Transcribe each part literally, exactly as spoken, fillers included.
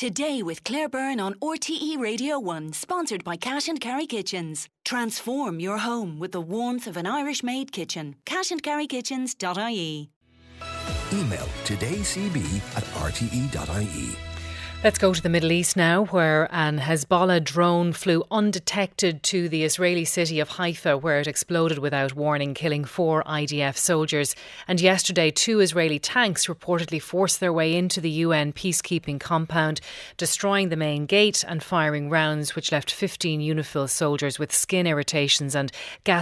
Today with Claire Byrne on R T E Radio one, sponsored by Cash and Carry Kitchens. Transform your home with the warmth of an Irish-made kitchen. cash and carry kitchens dot I E. Email todaycb at r t e dot i e. Let's go to the Middle East now, where an Hezbollah drone flew undetected to the Israeli city of Haifa, where it exploded without warning, killing four I D F soldiers. And yesterday, two Israeli tanks reportedly forced their way into the U N peacekeeping compound, destroying the main gate and firing rounds, which left fifteen UNIFIL soldiers with skin irritations and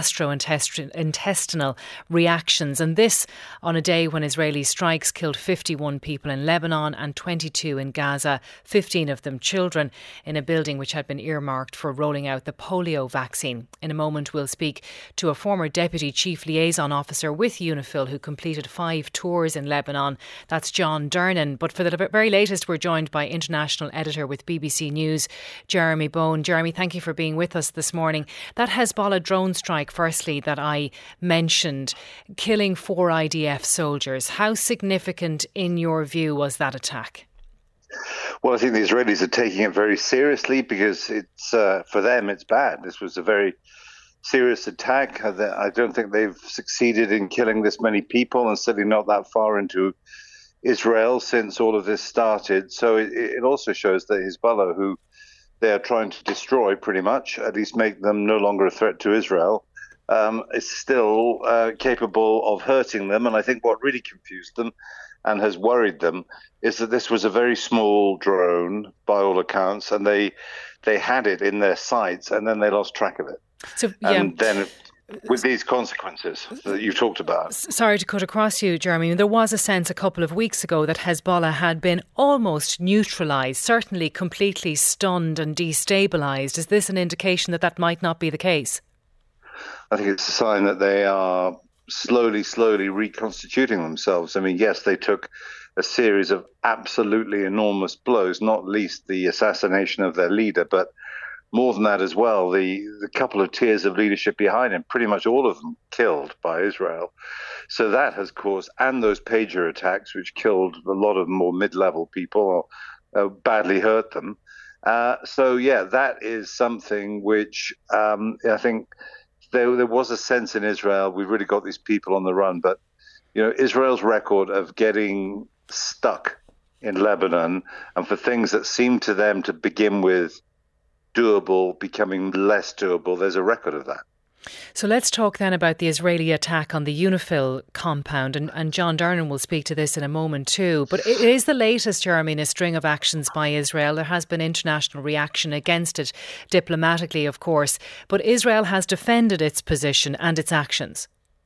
gastrointestinal reactions. And this on a day when Israeli strikes killed fifty-one people in Lebanon and twenty-two in Gaza, fifteen of them children, in a building which had been earmarked for rolling out the polio vaccine. In a moment we'll speak to a former Deputy Chief Liaison Officer with UNIFIL who completed five tours in Lebanon. That's John Dernan. But for the very latest, we're joined by International Editor with B B C News, Jeremy Bone. Jeremy, thank you for being with us this morning. That Hezbollah drone strike, firstly, that I mentioned, killing four I D F soldiers, how significant in your view was that attack? Well, I think the Israelis are taking it very seriously because it's uh, for them it's bad. This was a very serious attack. I don't think they've succeeded in killing this many people, and certainly not that far into Israel since all of this started. So it, it also shows that Hezbollah, who they are trying to destroy pretty much, at least make them no longer a threat to Israel, um, is still uh, capable of hurting them. And I think what really confused them and has worried them is that this was a very small drone by all accounts, and they they had it in their sights and then they lost track of it. So yeah. And then with these consequences that you talked about. Sorry to cut across you, Jeremy. There was a sense a couple of weeks ago that Hezbollah had been almost neutralised, certainly completely stunned and destabilised. Is this an indication that that might not be the case? I think it's a sign that they are slowly, slowly reconstituting themselves. I mean, yes, they took a series of absolutely enormous blows, not least the assassination of their leader, but more than that as well, the, the couple of tiers of leadership behind him, pretty much all of them killed by Israel. So that has caused, and those pager attacks, which killed a lot of more mid-level people or uh, badly hurt them. Uh, so, yeah, that is something which um, I think There, there was a sense in Israel, we've really got these people on the run. But, you know, Israel's record of getting stuck in Lebanon and for things that seemed to them to begin with doable, becoming less doable, there's a record of that. So let's talk then about the Israeli attack on the UNIFIL compound, and, and John Dernan will speak to this in a moment too. But it is the latest, Jeremy, in a string of actions by Israel. There has been international reaction against it, diplomatically of course, but Israel has defended its position and its actions.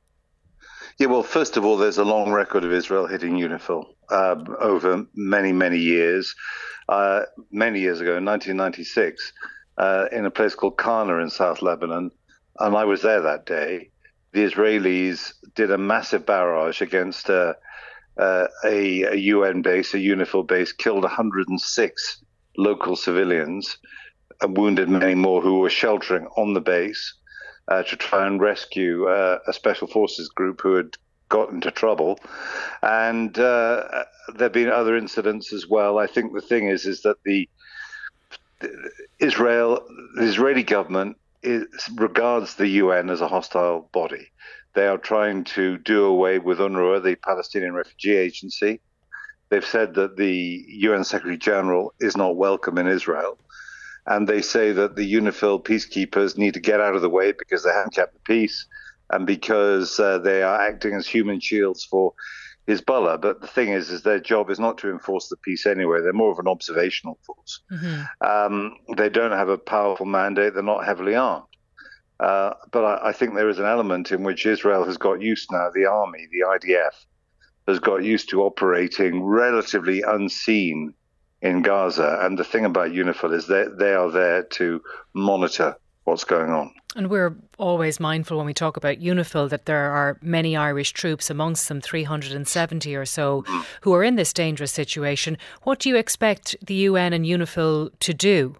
Yeah, well, first of all, there's a long record of Israel hitting UNIFIL uh, over many, many years. Uh, many years ago, in nineteen ninety-six, uh, in a place called Qana in South Lebanon, and I was there that day, the Israelis did a massive barrage against uh, uh, a, a U N base, a UNIFIL base, killed one hundred six local civilians and wounded many more who were sheltering on the base uh, to try and rescue uh, a special forces group who had got into trouble. And uh, there have been other incidents as well. I think the thing is, is that the, the Israel, the Israeli government It regards the U N as a hostile body. They are trying to do away with UNRWA, the Palestinian Refugee Agency. They've said that the U N Secretary General is not welcome in Israel. And they say that the UNIFIL peacekeepers need to get out of the way because they haven't kept the peace and because uh, they are acting as human shields for Hezbollah. But the thing is, is their job is not to enforce the peace anyway. They're more of an observational force. Mm-hmm. Um, they don't have a powerful mandate. They're not heavily armed. Uh, but I, I think there is an element in which Israel has got used now, the army, the I D F, has got used to operating relatively unseen in Gaza. And the thing about UNIFIL is that they are there to monitor what's going on. And we're always mindful when we talk about UNIFIL that there are many Irish troops, amongst them three hundred seventy or so, mm. who are in this dangerous situation. What do you expect the U N and UNIFIL to do?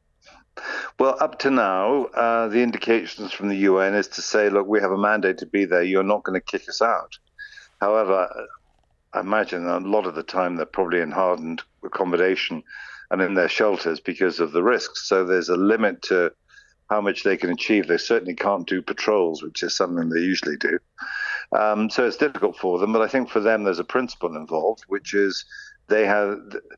Well, up to now, uh, the indications from the U N is to say, look, we have a mandate to be there. You're not going to kick us out. However, I imagine a lot of the time they're probably in hardened accommodation and in their shelters because of the risks. So there's a limit to how much they can achieve. They certainly can't do patrols, which is something they usually do. Um, so it's difficult for them. But I think for them, there's a principle involved, which is they have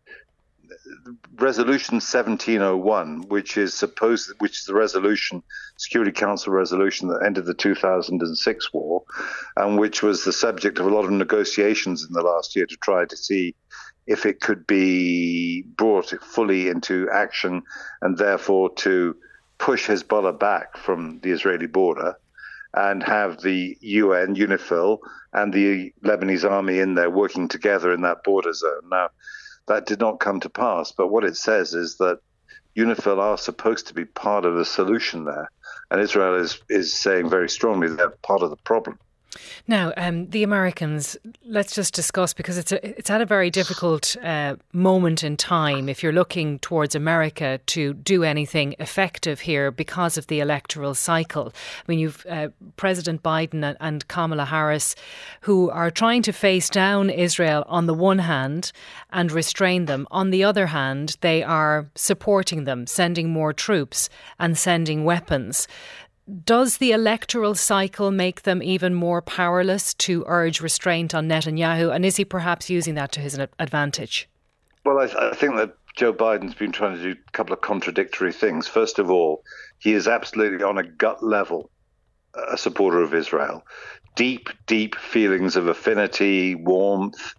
Resolution seventeen oh one, which is supposed, which is the resolution, Security Council resolution that ended the two thousand six war, and which was the subject of a lot of negotiations in the last year to try to see if it could be brought fully into action, and therefore to push Hezbollah back from the Israeli border and have the U N, UNIFIL, and the Lebanese army in there working together in that border zone. Now, that did not come to pass, but what it says is that UNIFIL are supposed to be part of the solution there, and Israel is, is saying very strongly they're part of the problem. Now, um, the Americans, let's just discuss, because it's a, it's at a very difficult uh, moment in time if you're looking towards America to do anything effective here because of the electoral cycle. I mean, you've uh, President Biden and, and Kamala Harris, who are trying to face down Israel on the one hand and restrain them. On the other hand, they are supporting them, sending more troops and sending weapons. Does the electoral cycle make them even more powerless to urge restraint on Netanyahu? And is he perhaps using that to his advantage? Well, I, I think that Joe Biden's been trying to do a couple of contradictory things. First of all, he is absolutely on a gut level a supporter of Israel. Deep, deep feelings of affinity, warmth,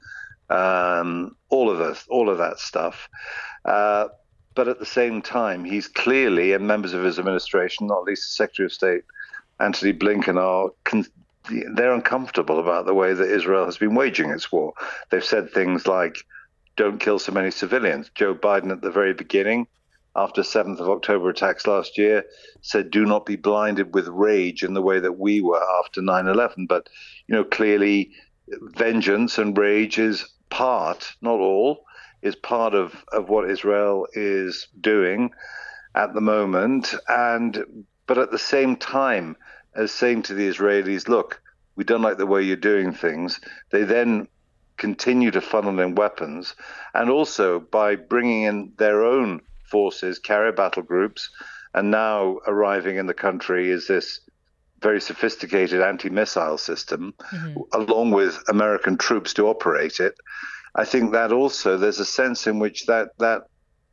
um, all of this, all of that stuff. Uh, But at the same time, he's clearly, and members of his administration, not least the Secretary of State, Antony Blinken, are con- they're uncomfortable about the way that Israel has been waging its war. They've said things like, don't kill so many civilians. Joe Biden at the very beginning, after seventh of October attacks last year, said, do not be blinded with rage in the way that we were after nine eleven. But, you know, clearly vengeance and rage is part, not all, is part of, of what Israel is doing at the moment. And but at the same time as saying to the Israelis, look, we don't like the way you're doing things, they then continue to funnel in weapons. And also by bringing in their own forces, carrier battle groups, and now arriving in the country is this very sophisticated anti-missile system, mm-hmm. along with American troops to operate it. I think that also there's a sense in which that that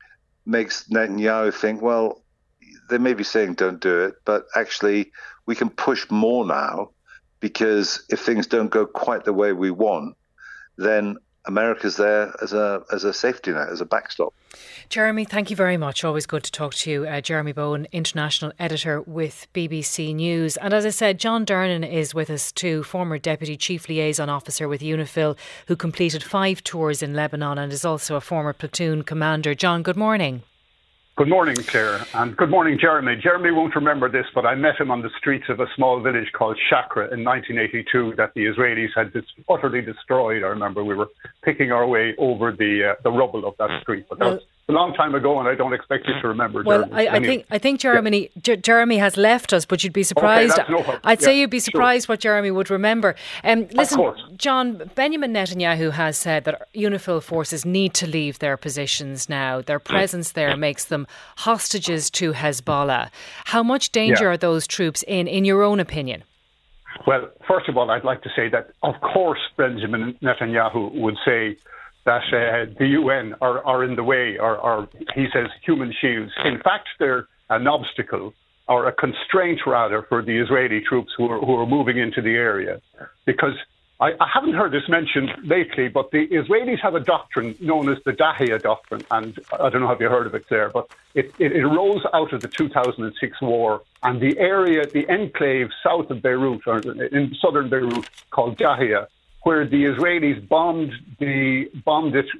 makes Netanyahu think, well, they may be saying don't do it, but actually we can push more now, because if things don't go quite the way we want, then America's there as a as a safety net, as a backstop. Jeremy, thank you very much. Always good to talk to you. Uh, Jeremy Bowen, international editor with B B C News. And as I said, John Dernan is with us too, former Deputy Chief Liaison Officer with UNIFIL, who completed five tours in Lebanon and is also a former platoon commander. John, good morning. Good morning, Claire, and good morning, Jeremy. Jeremy won't remember this, but I met him on the streets of a small village called Shakra in nineteen eighty-two that the Israelis had dis- utterly destroyed. I remember we were picking our way over the uh, the rubble of that street. But that well, was a long time ago, and I don't expect you to remember. Well, Jeremy. I, I think I think Jeremy yeah. J- Jeremy has left us, but you'd be surprised. Okay, no I'd yeah, say you'd be surprised sure. what Jeremy would remember. Um, listen, of course. John, Benjamin Netanyahu has said that UNIFIL forces need to leave their positions now. Their presence there makes them hostages to Hezbollah. How much danger yeah. are those troops in, in your own opinion? Well, first of all, I'd like to say that, of course, Benjamin Netanyahu would say that uh, the U N are, are in the way, or, or he says human shields. In fact, they're an obstacle, or a constraint rather, for the Israeli troops who are, who are moving into the area. Because I, I haven't heard this mentioned lately, but the Israelis have a doctrine known as the Dahiya doctrine, and I don't know if you heard of it there, but it, it, it arose out of the two thousand six war, and the area, the enclave south of Beirut, or in southern Beirut, called Dahiya, where the Israelis bombed the bombed it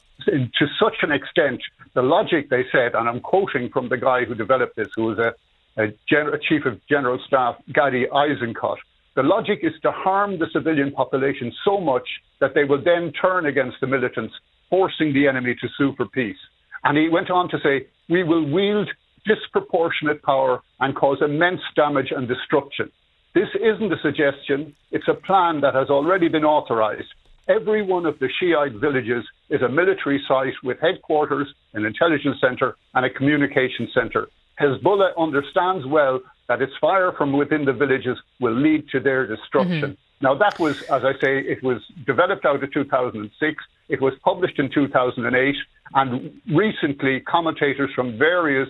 to such an extent. The logic, they said, and I'm quoting from the guy who developed this, who was a, a, gen- a chief of general staff, Gadi Eisenkot. The logic is to harm the civilian population so much that they will then turn against the militants, forcing the enemy to sue for peace. And he went on to say, we will wield disproportionate power and cause immense damage and destruction. This isn't a suggestion. It's a plan that has already been authorized. Every one of the Shiite villages is a military site with headquarters, an intelligence centre and a communication centre. Hezbollah understands well that its fire from within the villages will lead to their destruction. Mm-hmm. Now, that was, as I say, it was developed out of two thousand six. It was published in two thousand eight. And recently, commentators from various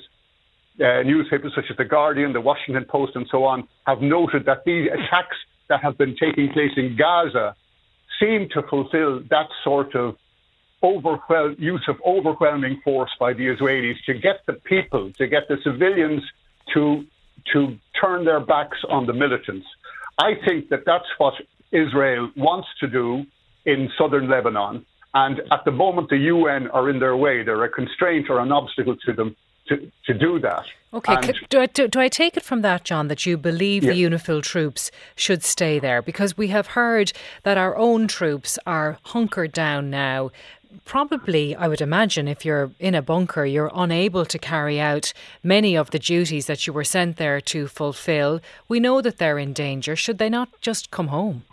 uh, newspapers, such as The Guardian, The Washington Post, and so on, have noted that these attacks that have been taking place in Gaza seem to fulfill that sort of overwhel- use of overwhelming force by the Israelis to get the people, to get the civilians to to turn their backs on the militants. I think that that's what Israel wants to do in southern Lebanon. And at the moment, the U N are in their way. They're a constraint or an obstacle to them to, to do that. OK, and, do, I, do, do I take it from that, John, that you believe yeah. the UNIFIL troops should stay there? Because we have heard that our own troops are hunkered down now. Probably, I would imagine, if you're in a bunker, you're unable to carry out many of the duties that you were sent there to fulfil. We know that they're in danger. Should they not just come home?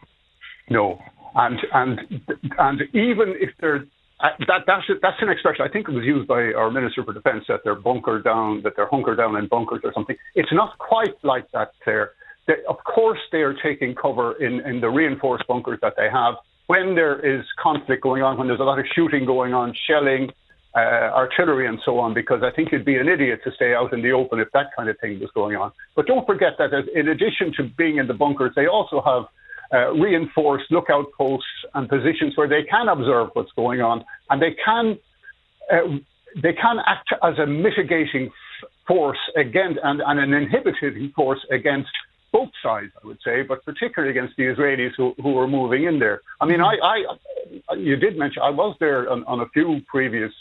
No. And and and even if they're... Uh, that, that's, that's an expression, I think it was used by our Minister for Defence, that they're bunkered down, that they're hunkered down in bunkers or something. It's not quite like that, Claire. They, of course, they are taking cover in, in the reinforced bunkers that they have. When there is conflict going on, when there's a lot of shooting going on, shelling, uh, artillery and so on, because I think you'd be an idiot to stay out in the open if that kind of thing was going on. But don't forget that in addition to being in the bunkers, they also have uh, reinforced lookout posts and positions where they can observe what's going on, and they can uh, they can act as a mitigating force against and, and an inhibiting force against both sides, I would say, but particularly against the Israelis who, who were moving in there. I mean, I, I you did mention, I was there on, on a few previous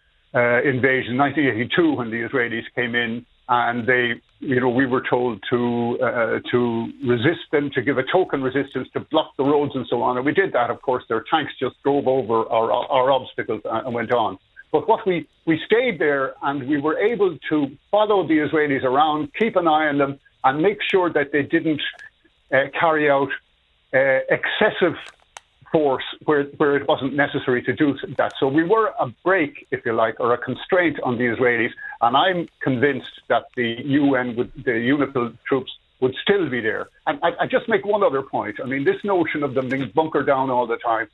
uh, invasions, nineteen eighty-two, when the Israelis came in, and they, you know, we were told to uh, to resist them, to give a token resistance, to block the roads and so on. And we did that, of course. Their tanks just drove over our, our obstacles and went on. But what we, we stayed there, and we were able to follow the Israelis around, keep an eye on them, and make sure that they didn't uh, carry out uh, excessive force where, where it wasn't necessary to do that. So we were a break, if you like, or a constraint on the Israelis, and I'm convinced that the U N, would, the UNIFIL troops, would still be there. And I, I just make one other point. I mean, this notion of them being bunkered down all the time,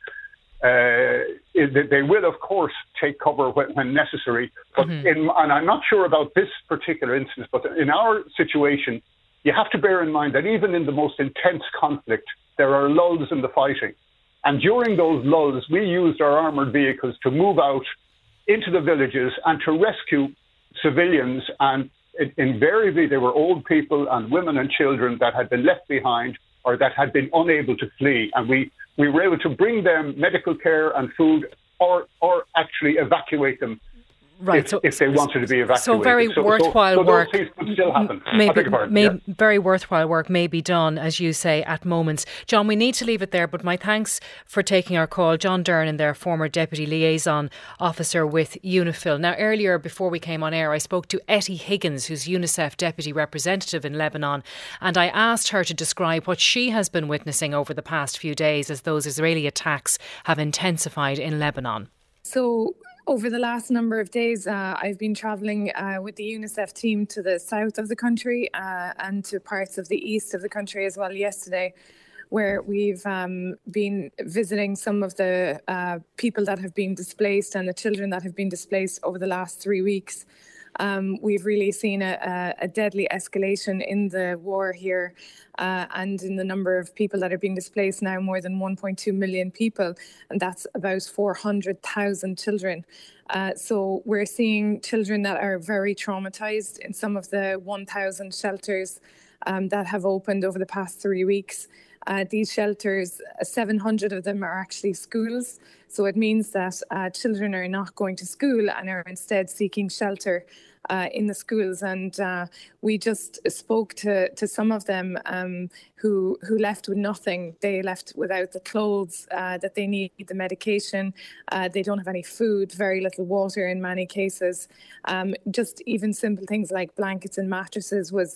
uh, it, they will, of course, take cover when, when necessary. But mm-hmm. in, and I'm not sure about this particular instance, but in our situation, you have to bear in mind that even in the most intense conflict, there are lulls in the fighting. And during those lulls, we used our armoured vehicles to move out into the villages and to rescue civilians. And invariably, they were old people and women and children that had been left behind or that had been unable to flee. And we, we were able to bring them medical care and food, or, or actually evacuate them. Right, if, so, if they wanted to be evacuated. So very so, worthwhile so, so work. Those things could still happen. Maybe, pardon, may, yeah. Very worthwhile work may be done, as you say, at moments. John, we need to leave it there, but my thanks for taking our call. John Dernan, their former Deputy Liaison Officer with UNIFIL. Now, earlier, before we came on air, I spoke to Etty Higgins, who's UNICEF Deputy Representative in Lebanon, and I asked her to describe what she has been witnessing over the past few days as those Israeli attacks have intensified in Lebanon. So, over the last number of days, uh, I've been travelling uh, with the UNICEF team to the south of the country uh, and to parts of the east of the country as well yesterday, where we've um, been visiting some of the uh, people that have been displaced and the children that have been displaced over the last three weeks. Um, we've really seen a, a deadly escalation in the war here uh, and in the number of people that are being displaced now, more than one point two million people, and that's about four hundred thousand children. Uh, so we're seeing children that are very traumatised in some of the one thousand shelters um, that have opened over the past three weeks. Uh, these shelters, seven hundred of them are actually schools. So it means that uh, children are not going to school and are instead seeking shelter uh, in the schools. And uh, we just spoke to, to some of them um, who who left with nothing. They left without the clothes uh, that they need, the medication. Uh, they don't have any food, very little water in many cases. Um, just even simple things like blankets and mattresses was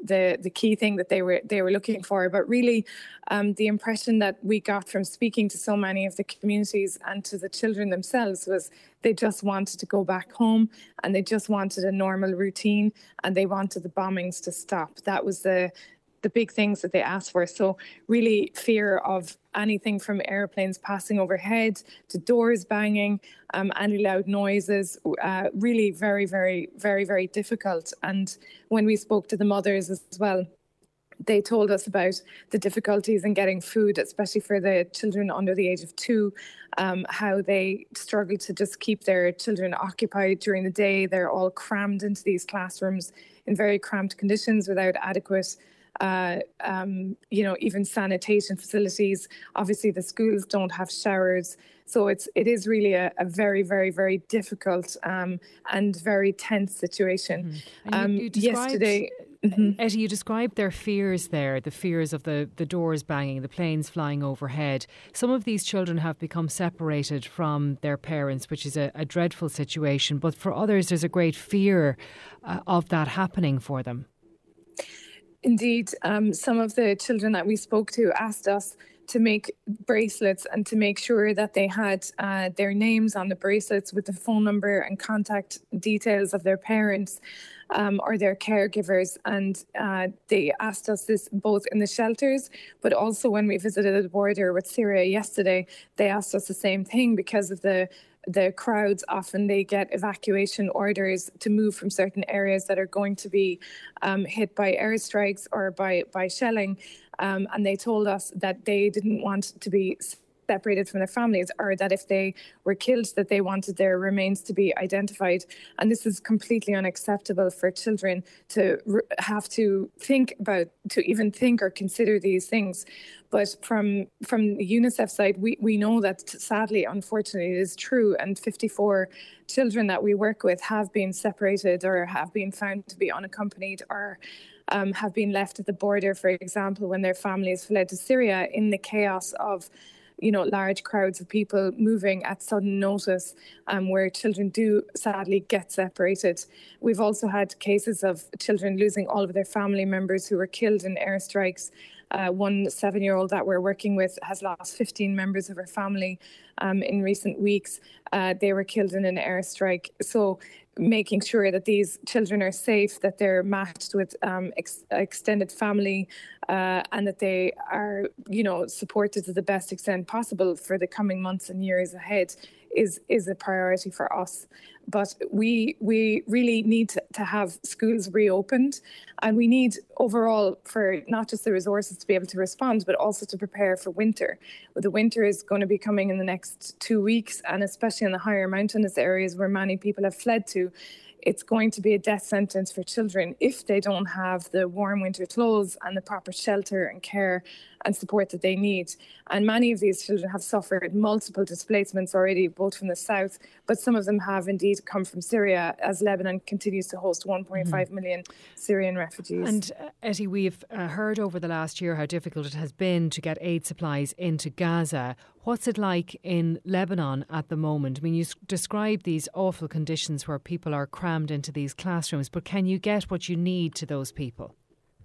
the the key thing that they were they were looking for. But really, um, the impression that we got from speaking to so many of the communities and to the children themselves was they just wanted to go back home, and they just wanted a normal routine, and they wanted the bombings to stop. That was the the big things that they asked for. So really fear of anything from airplanes passing overhead to doors banging, um, any loud noises, uh, really very, very, very, very difficult. And when we spoke to the mothers as well, they told us about the difficulties in getting food, especially for the children under the age of two, um, how they struggle to just keep their children occupied during the day. They're all crammed into these classrooms in very cramped conditions without adequate Uh, um, you know, even sanitation facilities. Obviously, the schools don't have showers, so it's it is really a, a very, very, very difficult um, and very tense situation. Mm-hmm. Um, you, you yesterday, mm-hmm. Etty, you described their fears there, the fears of the, the doors banging, the planes flying overhead. Some of these children have become separated from their parents, which is a, a dreadful situation. But for others, there's a great fear uh, of that happening for them. Indeed, um, some of the children that we spoke to asked us to make bracelets and to make sure that they had uh, their names on the bracelets with the phone number and contact details of their parents um, or their caregivers. And uh, they asked us this both in the shelters, but also when we visited the border with Syria yesterday, they asked us the same thing because of the the crowds. Often they get evacuation orders to move from certain areas that are going to be um, hit by airstrikes or by, by shelling. Um, and they told us that they didn't want to be separated from their families, or that if they were killed, that they wanted their remains to be identified. And this is completely unacceptable for children to re- have to think about, to even think or consider these things. But from from the UNICEF side, we, we know that sadly, unfortunately, it is true. And fifty-four children that we work with have been separated or have been found to be unaccompanied, or um, have been left at the border, for example, when their families fled to Syria in the chaos of you know, large crowds of people moving at sudden notice, um, where children do sadly get separated. We've also had cases of children losing all of their family members who were killed in airstrikes. Uh, one seven-year-old that we're working with has lost fifteen members of her family um, in recent weeks. Uh, they were killed in an airstrike. So making sure that these children are safe, that they're matched with um, ex- extended family, uh, and that they are, you know, supported to the best extent possible for the coming months and years ahead is is a priority for us. But we we really need to, to have schools reopened, and we need overall for not just the resources to be able to respond, but also to prepare for winter. The winter is going to be coming in the next two weeks, and especially in the higher mountainous areas where many people have fled to, it's going to be a death sentence for children if they don't have the warm winter clothes and the proper shelter and care and support that they need. And many of these children have suffered multiple displacements already, both from the south, but some of them have indeed come from Syria, as Lebanon continues to host one point five mm-hmm. million Syrian refugees. And uh, Etty, we've uh, heard over the last year how difficult it has been to get aid supplies into Gaza. What's it like in Lebanon at the moment? I mean, you s- describe these awful conditions where people are crammed into these classrooms, but can you get what you need to those people?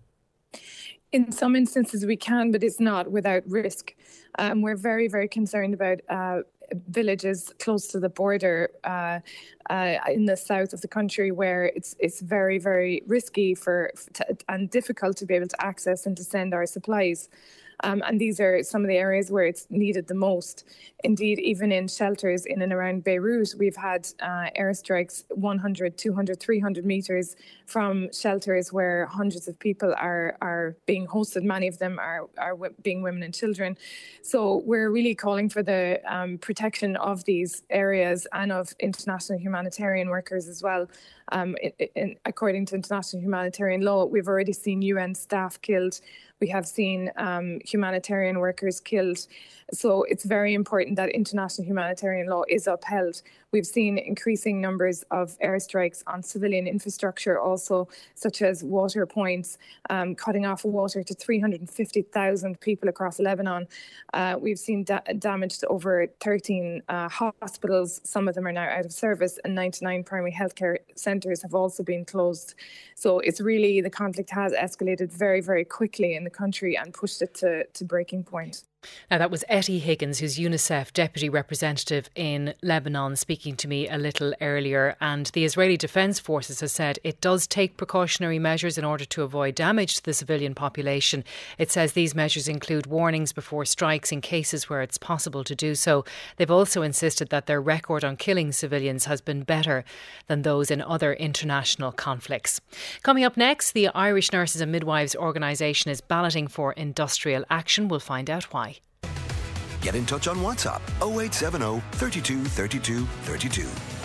In some instances we can, but it's not without risk. Um, we're very, very concerned about uh, villages close to the border uh, uh, in the south of the country, where it's it's very, very risky for to, and difficult to be able to access and to send our supplies. Um, and these are some of the areas where it's needed the most. Indeed, even in shelters in and around Beirut, we've had uh, airstrikes one hundred, two hundred, three hundred metres from shelters where hundreds of people are are being hosted. Many of them are, are w- being women and children. So we're really calling for the um, protection of these areas and of international humanitarian workers as well. Um, in, in, according to international humanitarian law, we've already seen U N staff killed. We have seen um, humanitarian workers killed. So it's very important that international humanitarian law is upheld. We've seen increasing numbers of airstrikes on civilian infrastructure also, such as water points, um, cutting off water to three hundred fifty thousand people across Lebanon. Uh, we've seen da- damage to over thirteen uh, hospitals. Some of them are now out of service, and ninety-nine primary healthcare centres have also been closed. So it's really, the conflict has escalated very, very quickly in the country and pushed it to, to breaking point. Now, that was Etty Higgins, who's UNICEF Deputy Representative in Lebanon, speaking to me a little earlier. And the Israeli Defence Forces has said it does take precautionary measures in order to avoid damage to the civilian population. It says these measures include warnings before strikes in cases where it's possible to do so. They've also insisted that their record on killing civilians has been better than those in other international conflicts. Coming up next, the Irish Nurses and Midwives Organisation is balloting for industrial action. We'll find out why. Get in touch on WhatsApp oh eight seven oh, three two, three two, three two.